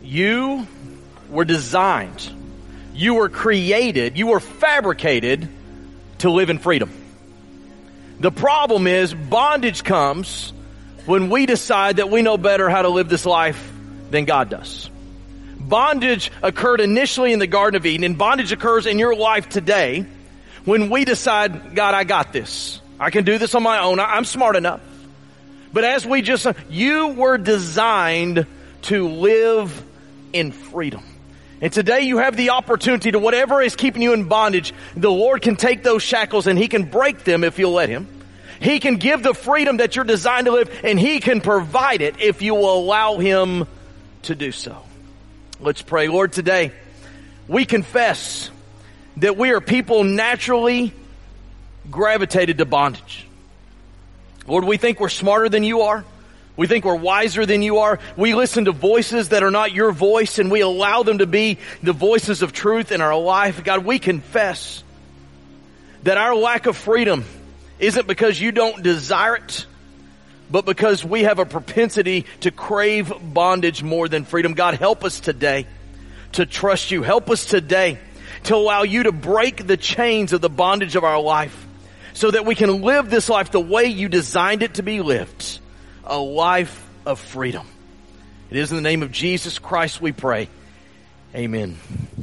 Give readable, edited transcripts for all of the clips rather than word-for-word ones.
You were designed, you were created, you were fabricated to live in freedom. The problem is bondage comes when we decide that we know better how to live this life than God does. Bondage occurred initially in the Garden of Eden, and bondage occurs in your life today when we decide, God, I got this. I can do this on my own. I'm smart enough. But as you were designed to live in freedom. And today you have the opportunity to, whatever is keeping you in bondage, the Lord can take those shackles and He can break them if you'll let Him. He can give the freedom that you're designed to live, and He can provide it if you will allow Him to do so. Let's pray. Lord, today we confess that we are people naturally gravitated to bondage. Lord, we think we're smarter than you are. We think we're wiser than you are. We listen to voices that are not your voice, and we allow them to be the voices of truth in our life. God, we confess that our lack of freedom isn't because you don't desire it, but because we have a propensity to crave bondage more than freedom. God, help us today to trust you. Help us today to allow you to break the chains of the bondage of our life so that we can live this life the way you designed it to be lived. A life of freedom. It is in the name of Jesus Christ we pray. Amen.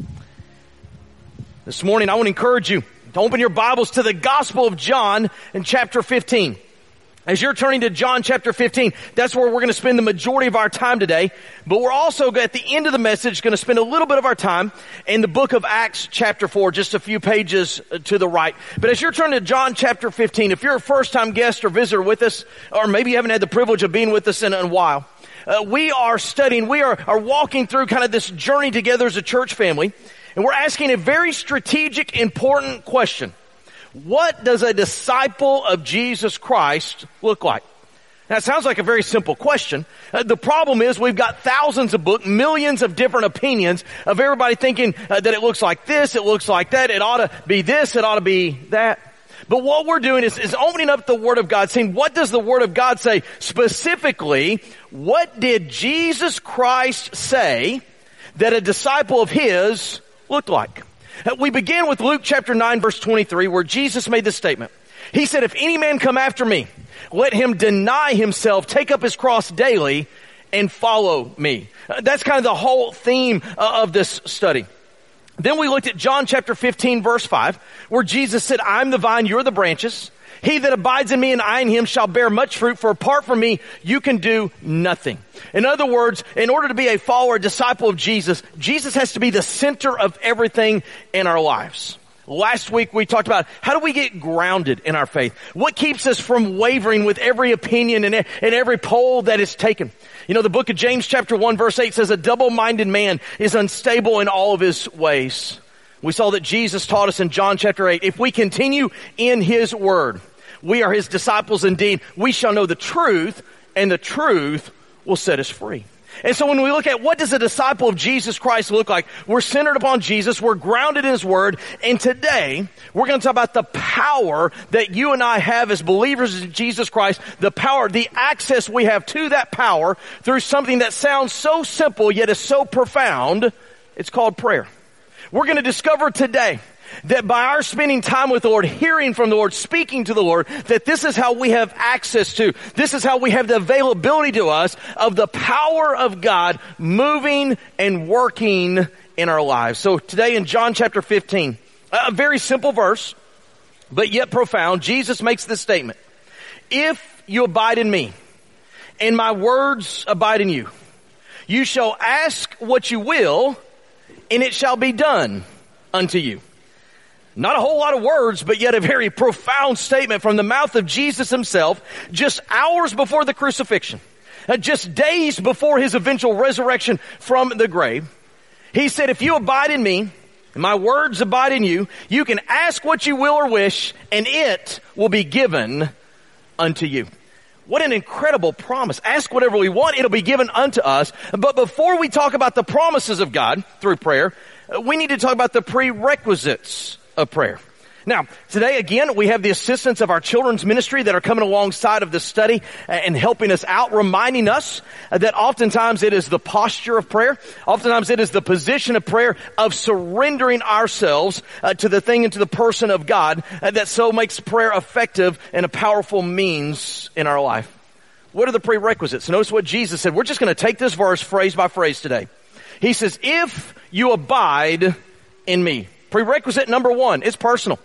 This morning I want to encourage you to open your Bibles to the Gospel of John in chapter 15. As you're turning to John chapter 15, that's where we're going to spend the majority of our time today. But we're also, at the end of the message, going to spend a little bit of our time in the book of Acts chapter 4, just a few pages to the right. But as you're turning to John chapter 15, if you're a first-time guest or visitor with us, or maybe you haven't had the privilege of being with us in a while, we are studying, we are walking through kind of this journey together as a church family, and we're asking a very strategic, important question. What does a disciple of Jesus Christ look like? Now, it sounds like a very simple question. The problem is we've got thousands of books, millions of different opinions of everybody thinking that it looks like this, it looks like that, it ought to be this, it ought to be that. But what we're doing is opening up the Word of God, saying, what does the Word of God say? Specifically, what did Jesus Christ say that a disciple of His looked like? We begin with Luke chapter 9 verse 23 where Jesus made this statement. He said, if any man come after me, let him deny himself, take up his cross daily, and follow me. That's kind of the whole theme of this study. Then we looked at John chapter 15 verse 5 where Jesus said, I'm the vine, you're the branches. He that abides in me and I in him shall bear much fruit, for apart from me, you can do nothing. In other words, in order to be a follower, a disciple of Jesus, Jesus has to be the center of everything in our lives. Last week we talked about how do we get grounded in our faith? What keeps us from wavering with every opinion and every poll that is taken? You know, the book of James chapter 1 verse 8 says a double-minded man is unstable in all of his ways. We saw that Jesus taught us in John chapter 8, if we continue in His Word, we are His disciples indeed. We shall know the truth, and the truth will set us free. And so when we look at what does a disciple of Jesus Christ look like, we're centered upon Jesus, we're grounded in His Word, and today we're going to talk about the power that you and I have as believers in Jesus Christ, the power, the access we have to that power through something that sounds so simple yet is so profound. It's called prayer. We're going to discover today that by our spending time with the Lord, hearing from the Lord, speaking to the Lord, that this is how we have access to, this is how we have the availability to us of the power of God moving and working in our lives. So today in John chapter 15, a very simple verse, but yet profound, Jesus makes this statement. If you abide in me, and my words abide in you, you shall ask what you will, and it shall be done unto you. Not a whole lot of words, but yet a very profound statement from the mouth of Jesus Himself, just hours before the crucifixion, just days before His eventual resurrection from the grave. He said, if you abide in me, and my words abide in you, you can ask what you will or wish, and it will be given unto you. What an incredible promise. Ask whatever we want, it'll be given unto us. But before we talk about the promises of God through prayer, we need to talk about the prerequisites of prayer. Now, today again, we have the assistance of our children's ministry that are coming alongside of this study and helping us out, reminding us that oftentimes it is the posture of prayer. Oftentimes it is the position of prayer of surrendering ourselves to the thing and to the person of God that so makes prayer effective and a powerful means in our life. What are the prerequisites? Notice what Jesus said. We're just going to take this verse phrase by phrase today. He says, if you abide in me. Prerequisite number one, it's personal.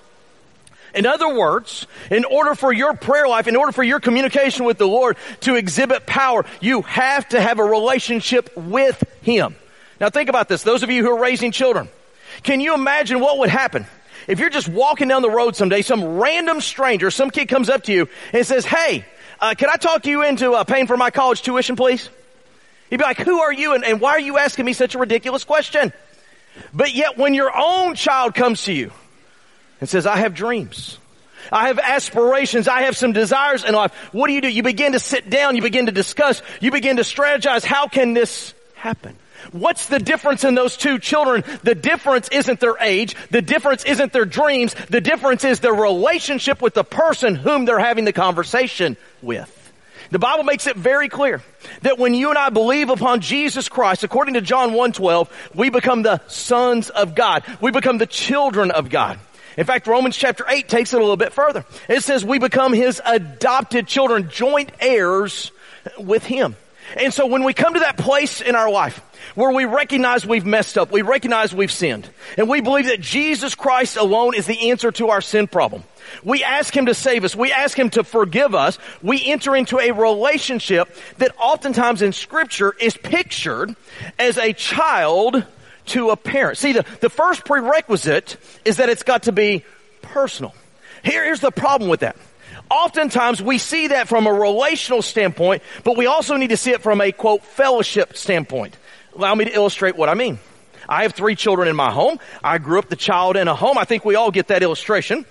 In other words, in order for your prayer life, in order for your communication with the Lord to exhibit power, you have to have a relationship with Him. Now think about this, those of you who are raising children. Can you imagine what would happen if you're just walking down the road someday, some random stranger, some kid comes up to you and says, hey, can I talk you into paying for my college tuition, please? You'd be like, who are you and why are you asking me such a ridiculous question? But yet when your own child comes to you and says, I have dreams, I have aspirations, I have some desires in life, what do? You begin to sit down, you begin to discuss, you begin to strategize, how can this happen? What's the difference in those two children? The difference isn't their age, the difference isn't their dreams, the difference is their relationship with the person whom they're having the conversation with. The Bible makes it very clear that when you and I believe upon Jesus Christ, according to John 1:12, we become the sons of God. We become the children of God. In fact, Romans chapter 8 takes it a little bit further. It says we become His adopted children, joint heirs with Him. And so when we come to that place in our life where we recognize we've messed up, we recognize we've sinned, and we believe that Jesus Christ alone is the answer to our sin problem, we ask Him to save us, we ask Him to forgive us, we enter into a relationship that oftentimes in Scripture is pictured as a child to a parent. See, the first prerequisite is that it's got to be personal. Here's the problem with that. Oftentimes we see that from a relational standpoint, but we also need to see it from a, quote, fellowship standpoint. Allow me to illustrate what I mean. I have 3 children in my home. I grew up the child in a home. I think we all get that illustration.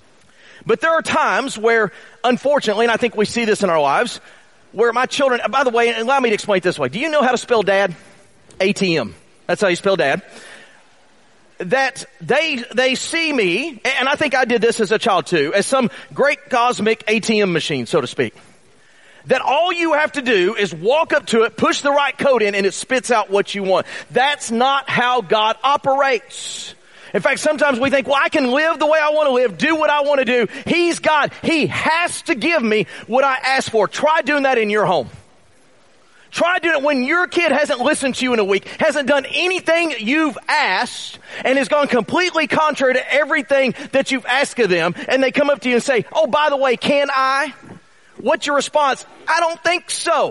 But there are times where, unfortunately, and I think we see this in our lives, where my children, by the way, allow me to explain it this way. Do you know how to spell dad? ATM. That's how you spell dad. That they see me, and I think I did this as a child too, as some great cosmic ATM machine, so to speak. That all you have to do is walk up to it, push the right code in, and it spits out what you want. That's not how God operates. In fact, sometimes we think, well, I can live the way I want to live, do what I want to do. He's God. He has to give me what I ask for. Try doing that in your home. Try doing it when your kid hasn't listened to you in a week, hasn't done anything you've asked, and has gone completely contrary to everything that you've asked of them, and they come up to you and say, oh, by the way, can I? What's your response? I don't think so.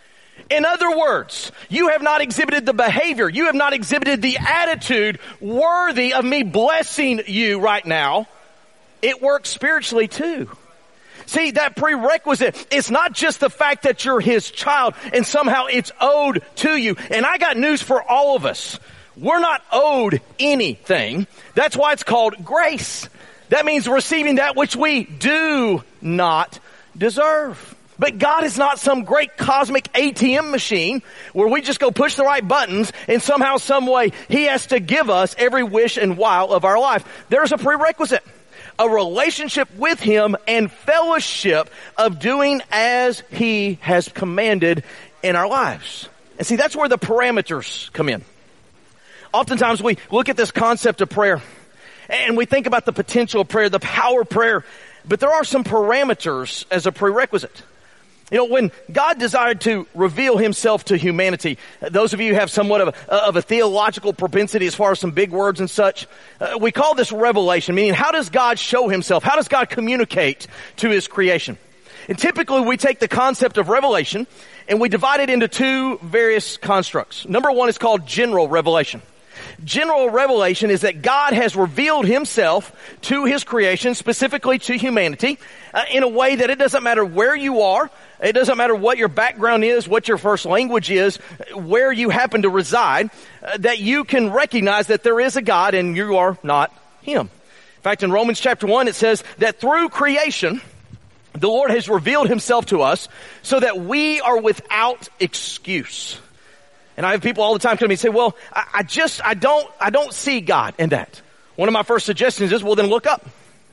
In other words, you have not exhibited the behavior, you have not exhibited the attitude worthy of me blessing you right now. It works spiritually too. See, that prerequisite, it's not just the fact that you're His child and somehow it's owed to you. And I got news for all of us. We're not owed anything. That's why it's called grace. That means receiving that which we do not deserve. But God is not some great cosmic ATM machine where we just go push the right buttons and somehow, some way, He has to give us every wish and while of our life. There's a prerequisite. A relationship with Him and fellowship of doing as He has commanded in our lives. And see, that's where the parameters come in. Oftentimes we look at this concept of prayer and we think about the potential of prayer, the power of prayer, but there are some parameters as a prerequisite. You know, when God desired to reveal Himself to humanity, those of you who have somewhat of a theological propensity as far as some big words and such, we call this revelation, meaning how does God show Himself? How does God communicate to His creation? And typically we take the concept of revelation and we divide it into 2 various constructs. Number 1 is called general revelation. General revelation is that God has revealed Himself to His creation, specifically to humanity, in a way that it doesn't matter where you are, it doesn't matter what your background is, what your first language is, where you happen to reside, that you can recognize that there is a God and you are not Him. In fact, in Romans chapter 1, it says that through creation, the Lord has revealed Himself to us so that we are without excuse. And I have people all the time come to me and say, well, I don't see God in that. One of my first suggestions is, well, then look up.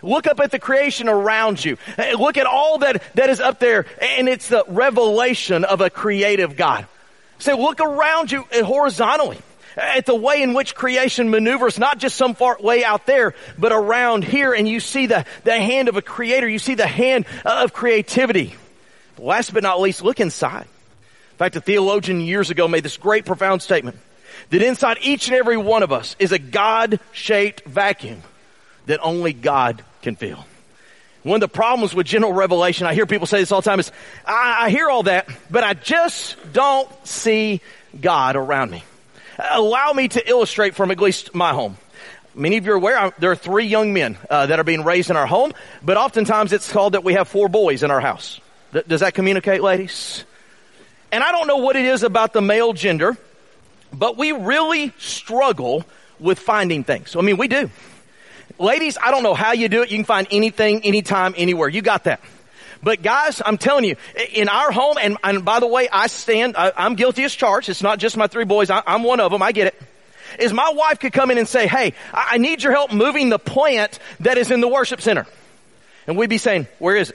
Look up at the creation around you. Look at all that is up there, and it's the revelation of a creative God. So look around you horizontally at the way in which creation maneuvers, not just some far way out there, but around here, and you see the hand of a creator. You see the hand of creativity. Last but not least, look inside. In fact, a theologian years ago made this great, profound statement that inside each and every one of us is a God-shaped vacuum that only God can fill. One of the problems with general revelation, I hear people say this all the time, is I hear all that, but I just don't see God around me. Allow me to illustrate from at least my home. Many of you are aware there are 3 young men that are being raised in our home, but oftentimes it's called that we have 4 boys in our house. Does that communicate, ladies? And I don't know what it is about the male gender, but we really struggle with finding things. I mean, we do. Ladies, I don't know how you do it. You can find anything, anytime, anywhere. You got that. But guys, I'm telling you, in our home, and by the way, I'm guilty as charged. It's not just my 3 boys. I'm one of them. I get it. Is my wife could come in and say, hey, I need your help moving the plant that is in the worship center. And we'd be saying, where is it?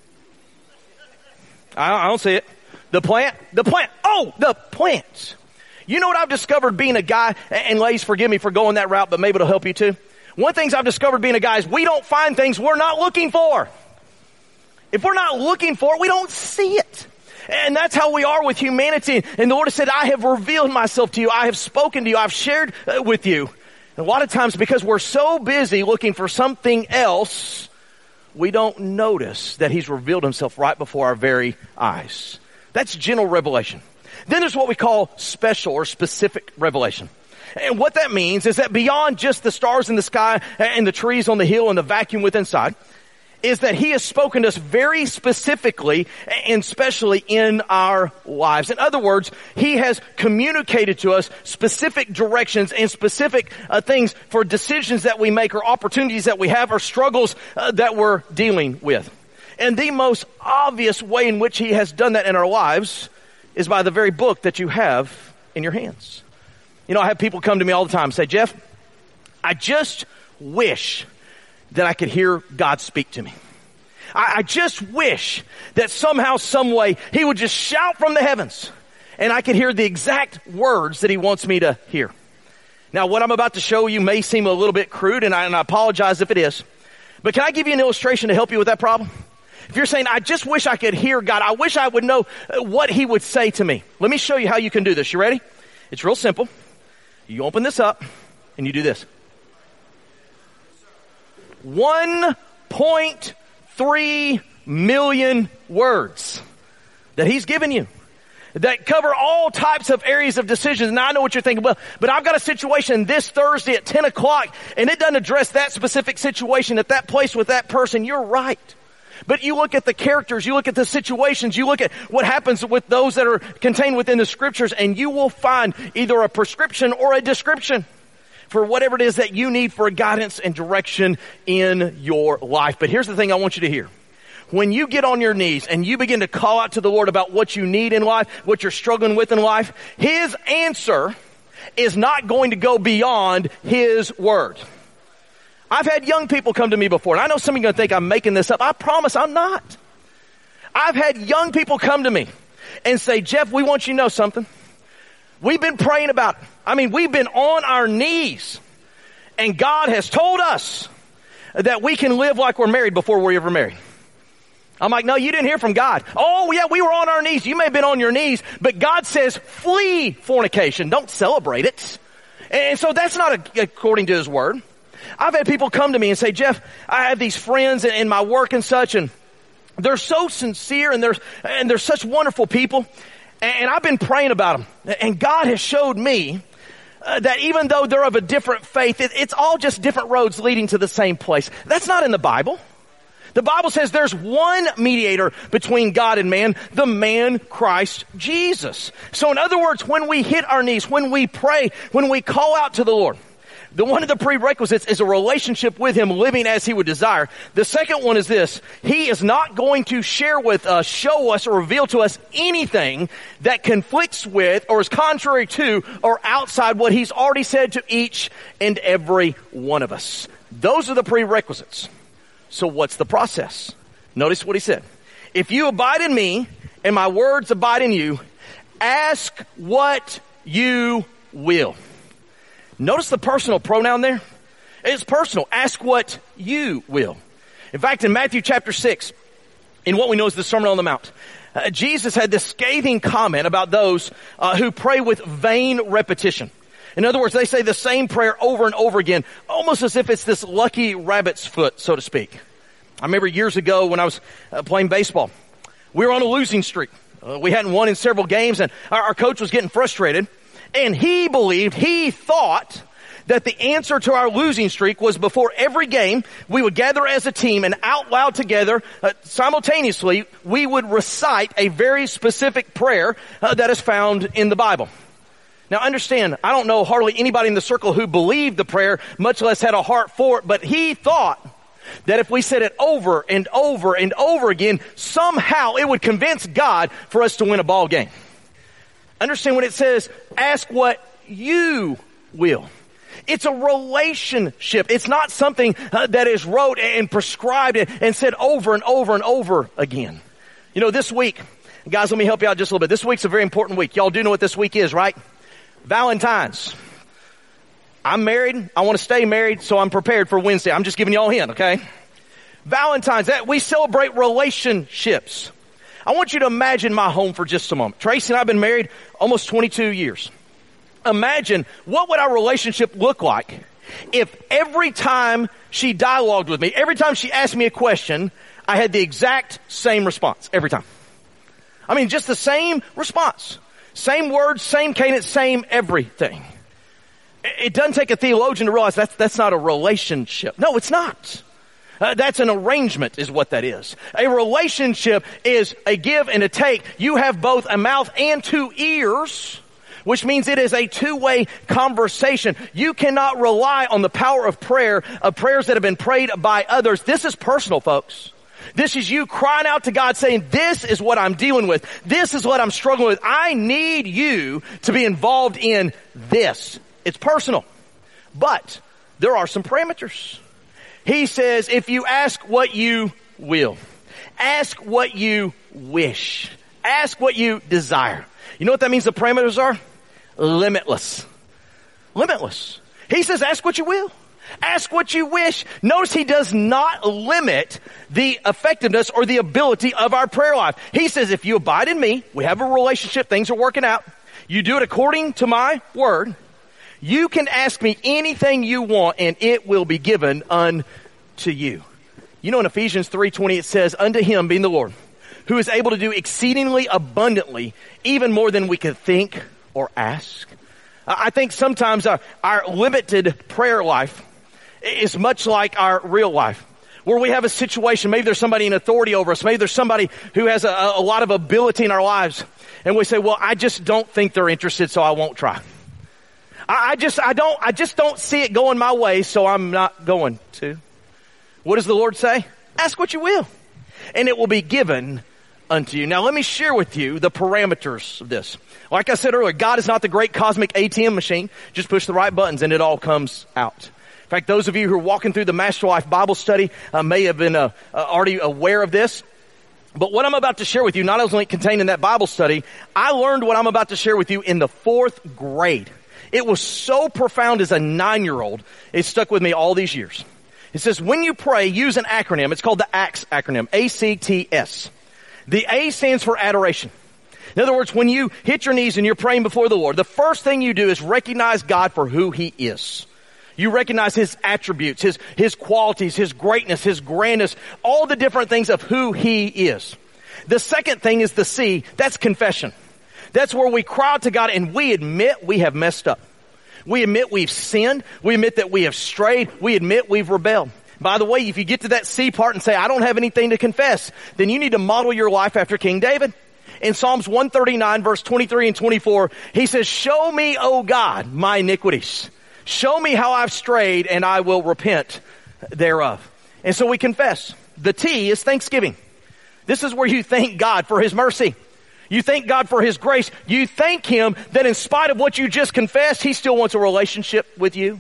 I don't see it. The plant. Oh, the plants. You know what I've discovered being a guy, and ladies, forgive me for going that route, but maybe it'll help you too. One of the things I've discovered being a guy is we don't find things we're not looking for. If we're not looking for it, we don't see it. And that's how we are with humanity. And the Lord has said, I have revealed myself to you. I have spoken to you. I've shared with you. And a lot of times because we're so busy looking for something else, we don't notice that He's revealed Himself right before our very eyes. That's general revelation. Then there's what we call special or specific revelation. And what that means is that beyond just the stars in the sky and the trees on the hill and the vacuum within inside, is that He has spoken to us very specifically and specially in our lives. In other words, He has communicated to us specific directions and specific things for decisions that we make or opportunities that we have or struggles that we're dealing with. And the most obvious way in which He has done that in our lives is by the very book that you have in your hands. You know, I have people come to me all the time and say, Jeff, I just wish that I could hear God speak to me. I just wish that somehow, some way, He would just shout from the heavens and I could hear the exact words that He wants me to hear. Now, what I'm about to show you may seem a little bit crude, and I apologize if it is. But can I give you an illustration to help you with that problem? If you're saying, I just wish I could hear God, I wish I would know what He would say to me. Let me show you how you can do this. You ready? It's real simple. You open this up and you do this. 1.3 million words that He's given you that cover all types of areas of decisions. Now I know what you're thinking, well, but I've got a situation this Thursday at 10 o'clock and it doesn't address that specific situation at that place with that person. You're right. But you look at the characters, you look at the situations, you look at what happens with those that are contained within the scriptures, and you will find either a prescription or a description for whatever it is that you need for guidance and direction in your life. But here's the thing I want you to hear. When you get on your knees and you begin to call out to the Lord about what you need in life, what you're struggling with in life, His answer is not going to go beyond His word. I've had young people come to me before, and I know some of you are going to think I'm making this up. I promise I'm not. I've had young people come to me and say, Jeff, we want you to know something. We've been praying about it. I mean, we've been on our knees, and God has told us that we can live like we're married before we're ever married. I'm like, no, you didn't hear from God. Oh, yeah, we were on our knees. You may have been on your knees, but God says flee fornication. Don't celebrate it. And so that's not according to His word. I've had people come to me and say, Jeff, I have these friends in my work and such, and they're so sincere and they're such wonderful people. And I've been praying about them. And God has showed me that even though they're of a different faith, it's all just different roads leading to the same place. That's not in the Bible. The Bible says there's one mediator between God and man, the man Christ Jesus. So in other words, when we hit our knees, when we pray, when we call out to the Lord, one of the prerequisites is a relationship with Him, living as He would desire. The second one is this: He is not going to share with us, show us, or reveal to us anything that conflicts with or is contrary to or outside what He's already said to each and every one of us. Those are the prerequisites So what's the process? Notice what he said. If you abide in me and my words abide in you, ask what you will. Notice the personal pronoun there. It's personal. Ask what you will. In fact, in Matthew chapter 6, in what we know as the Sermon on the Mount, Jesus had this scathing comment about those who pray with vain repetition. In other words, they say the same prayer over and over again, almost as if it's this lucky rabbit's foot, so to speak. I remember years ago when I was playing baseball, we were on a losing streak. We hadn't won in several games, and our coach was getting frustrated. And he thought that the answer to our losing streak was before every game, we would gather as a team and out loud together, simultaneously, we would recite a very specific prayer that is found in the Bible. Now understand, I don't know hardly anybody in the circle who believed the prayer, much less had a heart for it, but he thought that if we said it over and over and over again, somehow it would convince God for us to win a ball game. Understand when it says, ask what you will. It's a relationship. It's not something that is wrote and prescribed and said over and over and over again. You know, this week, guys, let me help you out just a little bit. This week's a very important week. Y'all do know what this week is, right? Valentine's. I'm married. I want to stay married, so I'm prepared for Wednesday. I'm just giving y'all a hint, okay? Valentine's. We celebrate relationships. I want you to imagine my home for just a moment. Tracy and I have been married almost 22 years. Imagine what would our relationship look like if every time she dialogued with me, every time she asked me a question, I had the exact same response every time. I mean, just the same response. Same words, same cadence, same everything. It doesn't take a theologian to realize that's not a relationship. No, it's not. That's an arrangement is what that is. A relationship is a give and a take. You have both a mouth and two ears, which means it is a two-way conversation. You cannot rely on the power of prayer, of prayers that have been prayed by others. This is personal, folks. This is you crying out to God saying, this is what I'm dealing with. This is what I'm struggling with. I need you to be involved in this. It's personal. But there are some parameters. He says, if you ask what you will, ask what you wish, ask what you desire. You know what that means the parameters are? Limitless. Limitless. He says, ask what you will. Ask what you wish. Notice he does not limit the effectiveness or the ability of our prayer life. He says, if you abide in me, we have a relationship, things are working out. You do it according to my word. You can ask me anything you want and it will be given unto you. You know in Ephesians 3:20 it says, unto him being the Lord, who is able to do exceedingly abundantly, even more than we could think or ask. I think sometimes our limited prayer life is much like our real life, where we have a situation, maybe there's somebody in authority over us, maybe there's somebody who has a lot of ability in our lives, and we say, well, I just don't think they're interested, so I won't try. I just don't see it going my way, so I'm not going to. What does the Lord say? Ask what you will, and it will be given unto you. Now let me share with you the parameters of this. Like I said earlier, God is not the great cosmic ATM machine. Just push the right buttons and it all comes out. In fact, those of you who are walking through the Master Life Bible study may have been already aware of this. But what I'm about to share with you, not only contained in that Bible study, I learned what I'm about to share with you in the 4th grade. It was so profound as a 9-year-old, it stuck with me all these years. It says, when you pray, use an acronym. It's called the ACTS acronym, ACTS. The A stands for adoration. In other words, when you hit your knees and you're praying before the Lord, the first thing you do is recognize God for who He is. You recognize His attributes, His qualities, His greatness, His grandness, all the different things of who He is. The second thing is the C, that's confession. That's where we cry out to God and we admit we have messed up. We admit we've sinned. We admit that we have strayed. We admit we've rebelled. By the way, if you get to that C part and say, I don't have anything to confess, then you need to model your life after King David. In Psalms 139, verse 23 and 24, he says, show me, O God, my iniquities. Show me how I've strayed, and I will repent thereof. And so we confess. The T is thanksgiving. This is where you thank God for His mercy. You thank God for His grace. You thank Him that in spite of what you just confessed, He still wants a relationship with you.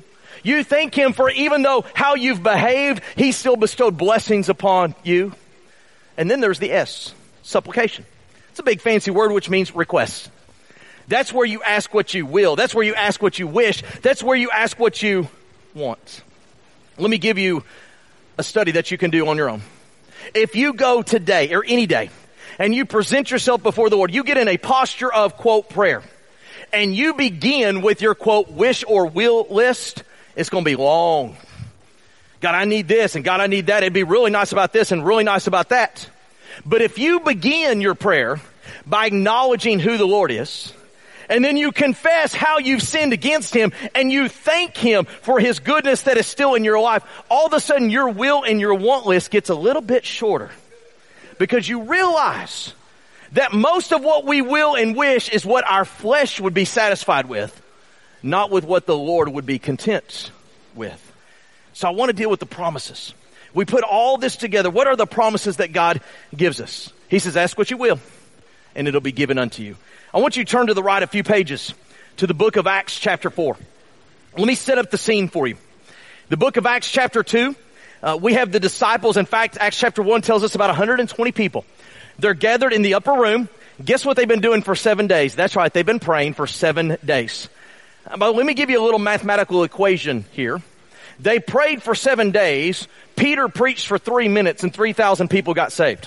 You thank Him for even though how you've behaved, He still bestowed blessings upon you. And then there's the S, supplication. It's a big fancy word which means request. That's where you ask what you will. That's where you ask what you wish. That's where you ask what you want. Let me give you a study that you can do on your own. If you go today or any day and you present yourself before the Lord, you get in a posture of, quote, prayer, and you begin with your, quote, wish or will list, it's going to be long. God, I need this, and God, I need that. It'd be really nice about this and really nice about that. But if you begin your prayer by acknowledging who the Lord is, and then you confess how you've sinned against Him, and you thank Him for His goodness that is still in your life, all of a sudden your will and your want list gets a little bit shorter. Because you realize that most of what we will and wish is what our flesh would be satisfied with, not with what the Lord would be content with. So I want to deal with the promises. We put all this together. What are the promises that God gives us? He says, ask what you will, and it'll be given unto you. I want you to turn to the right a few pages to the book of Acts chapter 4. Let me set up the scene for you. The book of Acts chapter 2, we have the disciples. In fact, Acts chapter 1 tells us about 120 people. They're gathered in the upper room. Guess what they've been doing for 7 days? That's right, they've been praying for 7 days. But let me give you a little mathematical equation here. They prayed for 7 days. Peter preached for 3 minutes and 3,000 people got saved.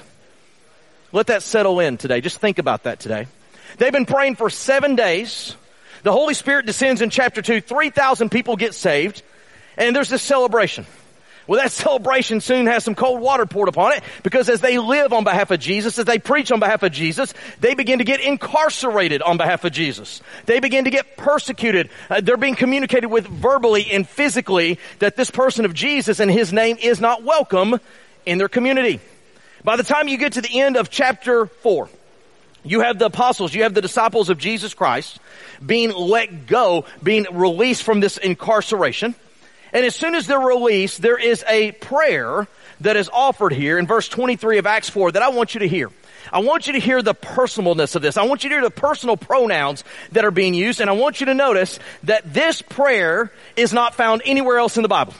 Let that settle in today. Just think about that today. They've been praying for 7 days. The Holy Spirit descends in chapter 2. 3,000 people get saved. And there's this celebration. Well, that celebration soon has some cold water poured upon it, because as they live on behalf of Jesus, as they preach on behalf of Jesus, they begin to get incarcerated on behalf of Jesus. They begin to get persecuted. They're being communicated with verbally and physically that this person of Jesus and His name is not welcome in their community. By the time you get to the end of chapter 4, you have the apostles, you have the disciples of Jesus Christ being let go, being released from this incarceration. And as soon as they're released, there is a prayer that is offered here in verse 23 of Acts 4 that I want you to hear. I want you to hear the personalness of this. I want you to hear the personal pronouns that are being used. And I want you to notice that this prayer is not found anywhere else in the Bible.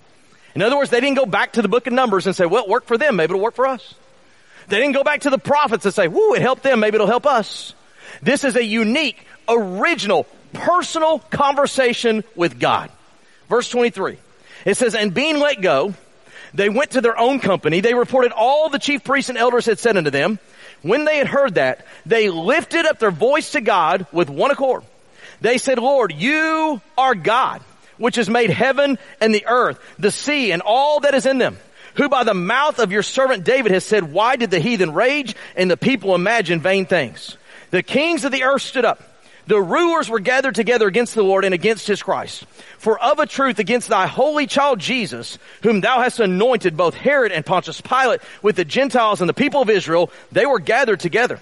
In other words, they didn't go back to the book of Numbers and say, well, it worked for them, maybe it'll work for us. They didn't go back to the prophets and say, whoo, it helped them, maybe it'll help us. This is a unique, original, personal conversation with God. Verse 23, it says, and being let go, they went to their own company. They reported all the chief priests and elders had said unto them. When they had heard that, they lifted up their voice to God with one accord. They said, Lord, you are God, which has made heaven and the earth, the sea, and all that is in them, who by the mouth of your servant David has said, why did the heathen rage and the people imagine vain things? The kings of the earth stood up. The rulers were gathered together against the Lord and against His Christ. For of a truth against thy holy child Jesus, whom thou hast anointed, both Herod and Pontius Pilate with the Gentiles and the people of Israel, they were gathered together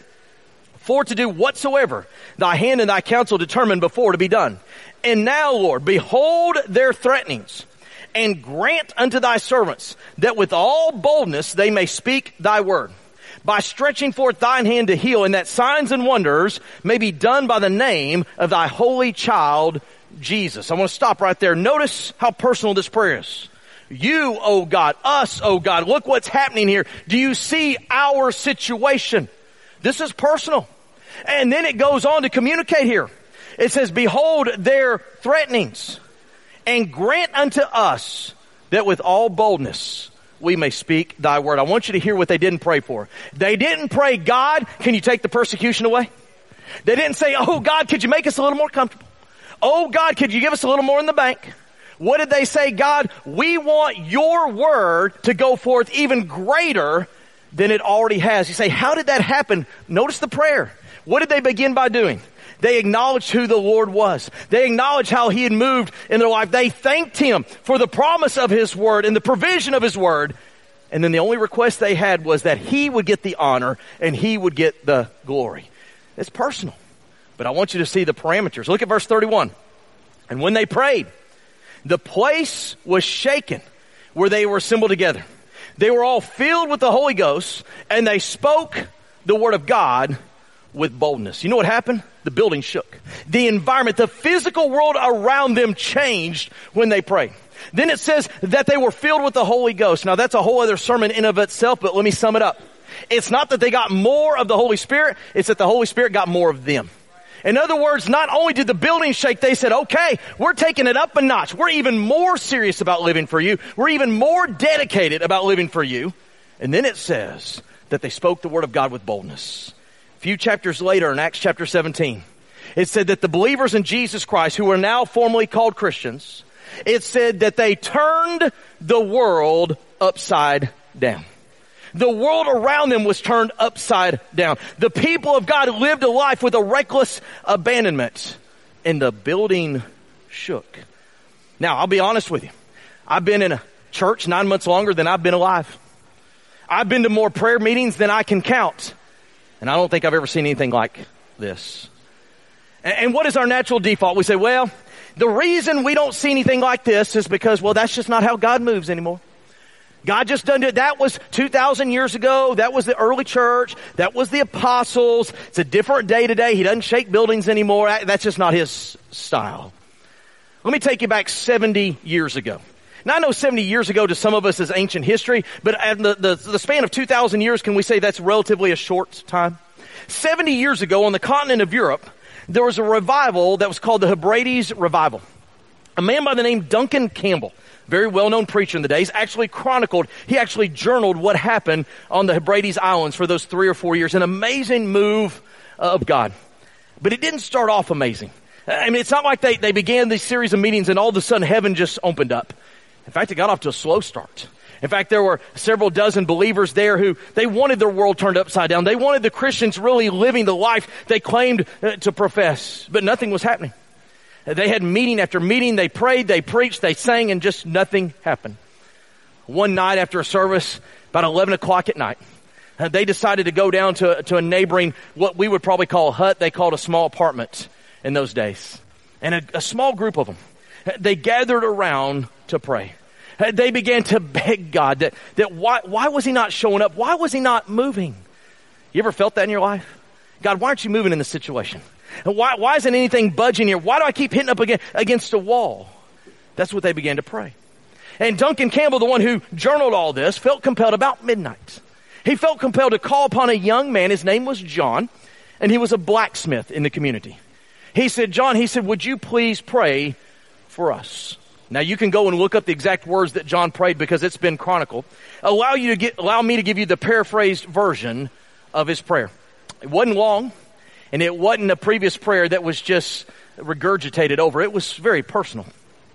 for to do whatsoever thy hand and thy counsel determined before to be done. And now, Lord, behold their threatenings, and grant unto thy servants that with all boldness they may speak thy word, by stretching forth thine hand to heal, and that signs and wonders may be done by the name of thy holy child, Jesus. I want to stop right there. Notice how personal this prayer is. You, oh God, us, oh God, look what's happening here. Do you see our situation? This is personal. And then it goes on to communicate here. It says, behold their threatenings, and grant unto us that with all boldness we may speak thy word. I want you to hear what they didn't pray for. They didn't pray, God, can you take the persecution away? They didn't say, oh God, could you make us a little more comfortable? Oh God, could you give us a little more in the bank? What did they say? God, we want your word to go forth even greater than it already has. You say, how did that happen? Notice the prayer. What did they begin by doing? They acknowledged who the Lord was. They acknowledged how He had moved in their life. They thanked Him for the promise of His word and the provision of His word. And then the only request they had was that He would get the honor and He would get the glory. It's personal. But I want you to see the parameters. Look at verse 31. And when they prayed, the place was shaken where they were assembled together. They were all filled with the Holy Ghost, and they spoke the word of God with boldness. You know what happened? The building shook. The environment, the physical world around them changed when they prayed. Then it says that they were filled with the Holy Ghost. Now that's a whole other sermon in of itself, but let me sum it up. It's not that they got more of the Holy Spirit, it's that the Holy Spirit got more of them. In other words, not only did the building shake, they said, okay, we're taking it up a notch. We're even more serious about living for you. We're even more dedicated about living for you. And then it says that they spoke the word of God with boldness. A few chapters later in Acts chapter 17, it said that the believers in Jesus Christ, who are now formally called Christians, it said that they turned the world upside down. The world around them was turned upside down. The people of God lived a life with a reckless abandonment, and the building shook. Now, I'll be honest with you. I've been in a church 9 months longer than I've been alive. I've been to more prayer meetings than I can count, and I don't think I've ever seen anything like this. And what is our natural default? We say, well, the reason we don't see anything like this is because, well, that's just not how God moves anymore. God just doesn't do it. That was 2,000 years ago. That was the early church. That was the apostles. It's a different day today. He doesn't shake buildings anymore. That's just not his style. Let me take you back 70 years ago. Now I know 70 years ago to some of us is ancient history, but in the span of 2,000 years, can we say that's relatively a short time? 70 years ago on the continent of Europe, there was a revival that was called the Hebrides Revival. A man by the name Duncan Campbell, very well-known preacher in the days, actually journaled what happened on the Hebrides Islands for those 3 or 4 years. An amazing move of God. But it didn't start off amazing. I mean, it's not like they began this series of meetings and all of a sudden heaven just opened up. In fact, it got off to a slow start. In fact, there were several dozen believers there who, they wanted their world turned upside down. They wanted the Christians really living the life they claimed to profess. But nothing was happening. They had meeting after meeting. They prayed, they preached, they sang, and just nothing happened. One night after a service, about 11 o'clock at night, they decided to go down to a neighboring, what we would probably call a hut. They called a small apartment in those days. And a small group of them, they gathered around to pray. They began to beg God that why was he not showing up? Why was he not moving? You ever felt that in your life? God, why aren't you moving in this situation? And why isn't anything budging here? Why do I keep hitting up against a wall? That's what they began to pray. And Duncan Campbell, the one who journaled all this, felt compelled about midnight. He felt compelled to call upon a young man. His name was John, and he was a blacksmith in the community. He said, John, would you please pray for us? Now you can go and look up the exact words that John prayed because it's been chronicled. Allow me to give you the paraphrased version of his prayer. It wasn't long. And it wasn't a previous prayer that was just regurgitated over. It was very personal.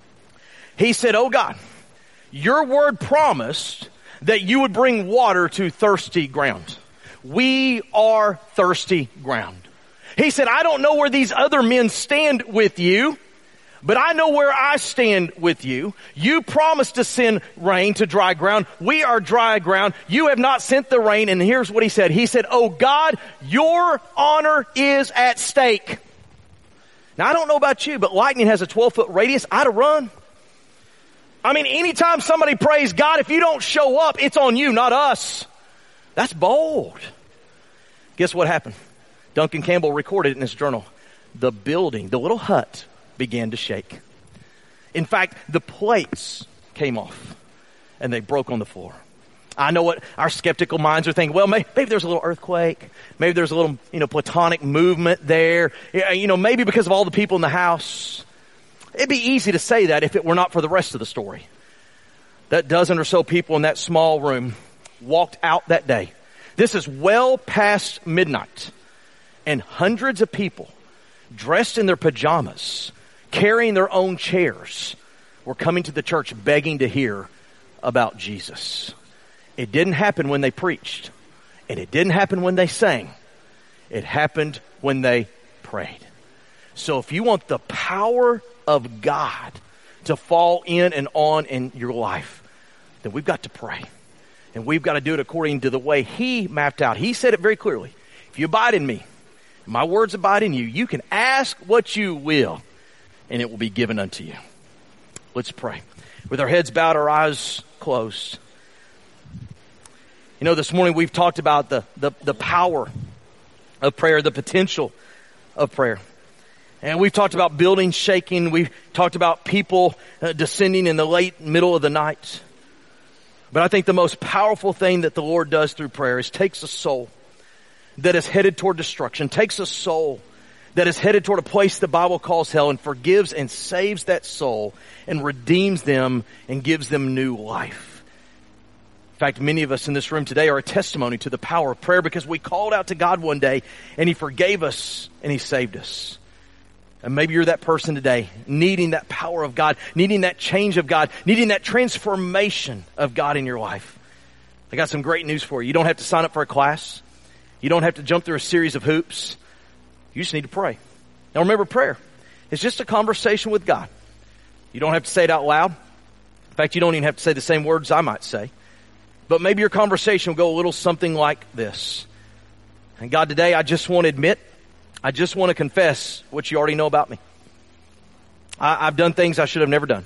He said, oh God, your word promised that you would bring water to thirsty ground. We are thirsty ground. He said, I don't know where these other men stand with you, but I know where I stand with you. You promised to send rain to dry ground. We are dry ground. You have not sent the rain. And here's what he said. He said, oh God, your honor is at stake. Now I don't know about you, but lightning has a 12-foot radius. I'd have run. I mean, anytime somebody prays, God, if you don't show up, it's on you, not us. That's bold. Guess what happened? Duncan Campbell recorded it in his journal. The building, the little hut, began to shake. In fact, the plates came off and they broke on the floor. I know what our skeptical minds are thinking. Well, maybe there's a little earthquake. Maybe there's a little, platonic movement there. Maybe because of all the people in the house. It'd be easy to say that if it were not for the rest of the story. That dozen or so people in that small room walked out that day. This is well past midnight. And hundreds of people dressed in their pajamas, carrying their own chairs, were coming to the church begging to hear about Jesus. It didn't happen when they preached. And it didn't happen when they sang. It happened when they prayed. So if you want the power of God to fall in and on in your life, then we've got to pray. And we've got to do it according to the way He mapped out. He said it very clearly. If you abide in me, my words abide in you, you can ask what you will, and it will be given unto you. Let's pray. With our heads bowed, our eyes closed. This morning we've talked about the power of prayer, the potential of prayer. And we've talked about buildings shaking. We've talked about people descending in the late middle of the night. But I think the most powerful thing that the Lord does through prayer is takes a soul that is headed toward destruction, takes a soul that is headed toward a place the Bible calls hell, and forgives and saves that soul and redeems them and gives them new life. In fact, many of us in this room today are a testimony to the power of prayer because we called out to God one day and He forgave us and He saved us. And maybe you're that person today, needing that power of God, needing that change of God, needing that transformation of God in your life. I got some great news for you. You don't have to sign up for a class. You don't have to jump through a series of hoops. You just need to pray. Now remember, prayer is just a conversation with God. You don't have to say it out loud. In fact, you don't even have to say the same words I might say. But maybe your conversation will go a little something like this. And God, today I just want to admit, I just want to confess what you already know about me. I've done things I should have never done.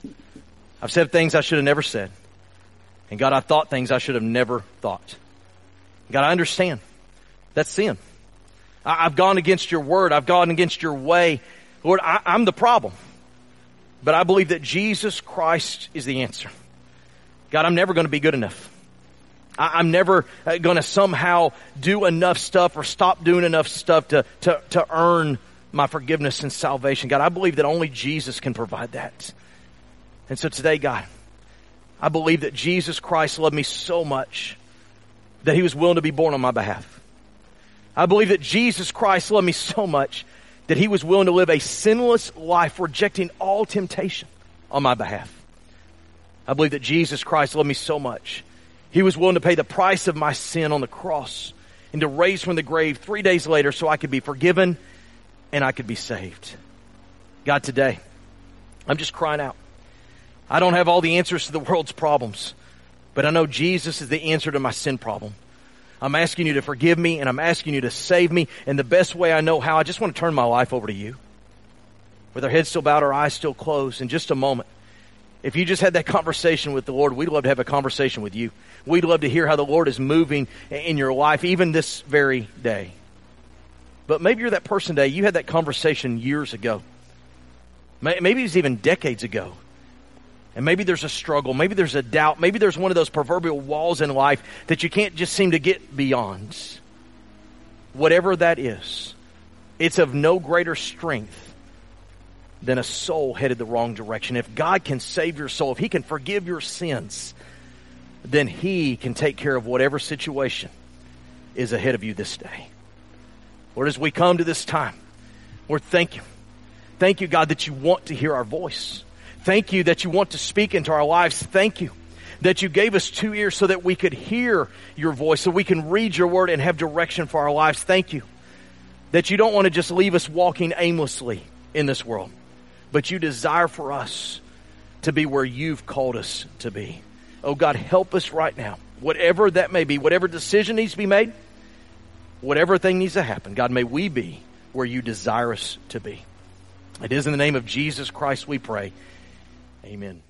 I've said things I should have never said. And God, I've thought things I should have never thought. God, I understand. That's sin. I've gone against your word. I've gone against your way. Lord, I'm the problem. But I believe that Jesus Christ is the answer. God, I'm never going to be good enough. I'm never going to somehow do enough stuff or stop doing enough stuff to earn my forgiveness and salvation. God, I believe that only Jesus can provide that. And so today, God, I believe that Jesus Christ loved me so much that He was willing to be born on my behalf. I believe that Jesus Christ loved me so much that He was willing to live a sinless life, rejecting all temptation on my behalf. I believe that Jesus Christ loved me so much He was willing to pay the price of my sin on the cross and to raise from the grave 3 days later so I could be forgiven and I could be saved. God, today, I'm just crying out. I don't have all the answers to the world's problems, but I know Jesus is the answer to my sin problem. I'm asking you to forgive me and I'm asking you to save me. And the best way I know how, I just want to turn my life over to you. With our heads still bowed, our eyes still closed, in just a moment. If you just had that conversation with the Lord, we'd love to have a conversation with you. We'd love to hear how the Lord is moving in your life, even this very day. But maybe you're that person today, you had that conversation years ago. Maybe it was even decades ago. And maybe there's a struggle, maybe there's a doubt, maybe there's one of those proverbial walls in life that you can't just seem to get beyond. Whatever that is, it's of no greater strength than a soul headed the wrong direction. If God can save your soul, if He can forgive your sins, then He can take care of whatever situation is ahead of you this day. Lord, as we come to this time, Lord, thank you. Thank you, God, that you want to hear our voice. Thank you that you want to speak into our lives. Thank you that you gave us 2 ears so that we could hear your voice, so we can read your word and have direction for our lives. Thank you that you don't want to just leave us walking aimlessly in this world, but you desire for us to be where you've called us to be. Oh God, help us right now. Whatever that may be, whatever decision needs to be made, whatever thing needs to happen, God, may we be where you desire us to be. It is in the name of Jesus Christ we pray. Amen.